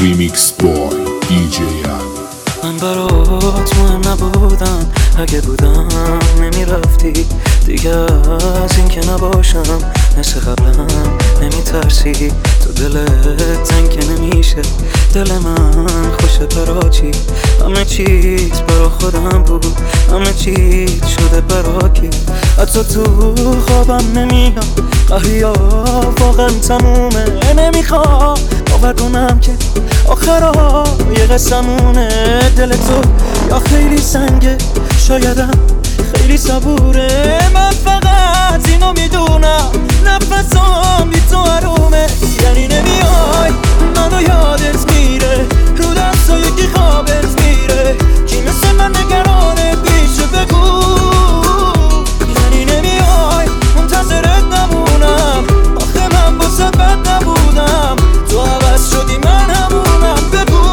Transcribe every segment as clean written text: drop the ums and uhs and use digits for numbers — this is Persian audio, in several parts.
ریمیکس بای دیجی من برات مهم نبودم، اگه بودم نمیرفتی دیگه. از این که نباشم مثل قبلم نمیترسی. تو دلت تنگ که نمیشه، دل من خوشه برا چی؟ همه چیز برا خودم بود، همه چیز شده برا کی؟ حتی تو خوابم نمیاد، قهریا واقعا تمومه. نمیخوام باور کنم که آخرها یه قسمونه. دل تو یا خیلی سنگه، شایدم خیلی صبوره. من فقط اینو میدونم، نفسام بی تو حرومه. یعنی نمیای منو یادت میره، رو دستا یکی خوابت میره. کی مثل من نگرانه پیش بگو. یعنی نمیای منتظرت نمونم، آخه من واسه بد نبودم. تو عوض شدی من همونم، بگو.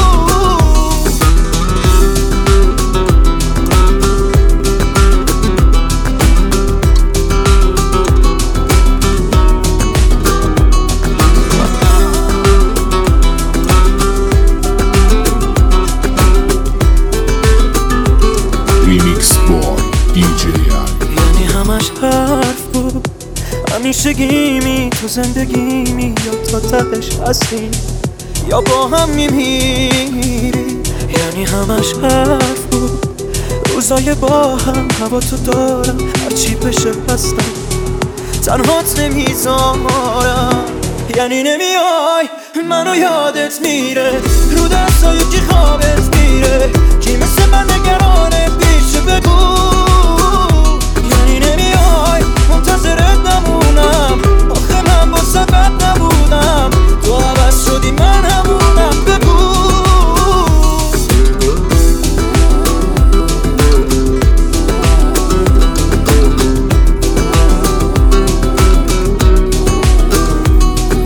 ریمیکس بای دیجی یعنی همش حرف بود، همیشه گیمی تو زندگیمی، یا تا تهش هستی یا با هم میمیری. یعنی همش حرف بود، روزای با هم هوا تو دارم، هرچی بشه هستم تنهات نمیذارم. یعنی نمیای منو یادت میره، رو دستا یکی خوابت میره. کی مثل من نگرانه پیش بگو. یعنی نمیای منتظرت نمونم، آخه من واسه بد نبودم. تو عوض شدی من همونم، بگو.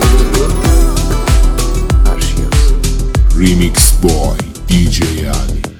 ریمیکس بای دیجی